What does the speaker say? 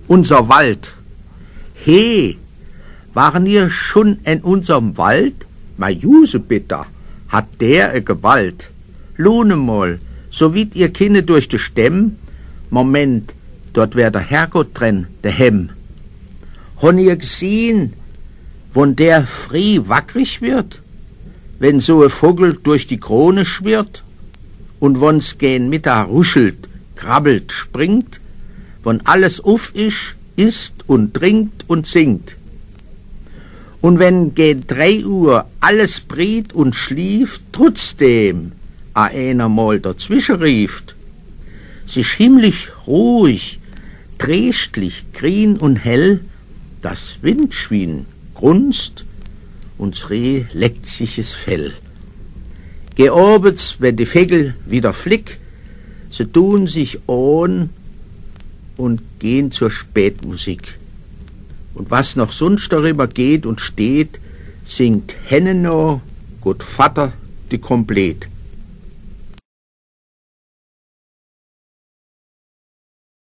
unser Wald. He, waren ihr schon in unserem Wald? Ma Juse bitte, hat der Gewalt. Lohne mal, so wie ihr Kinder durch die Stämm. Moment, dort wär der Herrgott drin, der Hemm. Hon ihr gesehen, wann der früh wackrig wird, wenn so ein Vogel durch die Krone schwirrt und wann's gen Mittag ruschelt, krabbelt, springt, wann alles uff isst und trinkt und singt. Und wenn gen 3 Uhr alles briet und schlieft, trotzdem einer mal dazwischen rieft, sich himmlisch ruhig, trächtlich, grün und hell, das Windschwein grunzt und das Reh leckt sich es Fell. Geh abends, wenn die Vögel wieder flick, sie tun sich an und gehen zur Spätmusik. Und was noch sonst darüber geht und steht, singt Henneno, Gott Vater, die komplett.